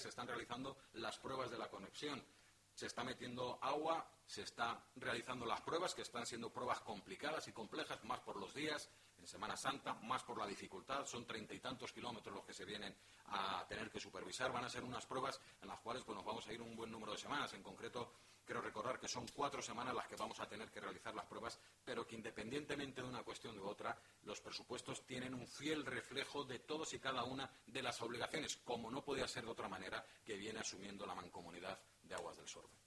se están realizando las pruebas de la conexión. Se está metiendo agua, se están realizando las pruebas, que están siendo pruebas complicadas y complejas, más por los días, en Semana Santa, más por la dificultad. Son 30 y tantos kilómetros los que se vienen a tener que supervisar. Van a ser unas pruebas en las cuales pues, nos vamos a ir un buen número de semanas. En concreto, quiero recordar que son 4 semanas las que vamos a tener que realizar las pruebas, pero que independientemente de una cuestión u otra, los presupuestos tienen un fiel reflejo de todos y cada una de las obligaciones, como no podía ser de otra manera, que viene asumiendo la Mancomunidad de Aguas del Sorbe.